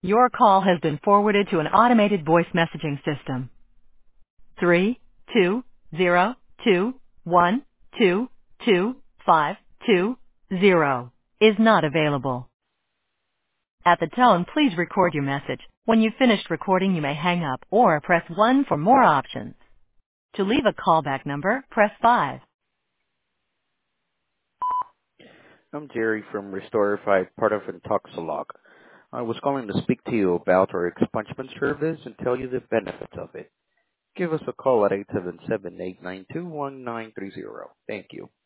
Your call has been forwarded to an automated voice messaging system. 32021225220 is not available. At the tone, please record your message. When you've finished recording, you may hang up or press 1 for more options. To leave a callback number, press 5. I'm Jerry from Restore 5, part of Intoxilog. I was calling to speak to you about our expungement service and tell you the benefits of it. Give us a call at 877-892-1930. Thank you.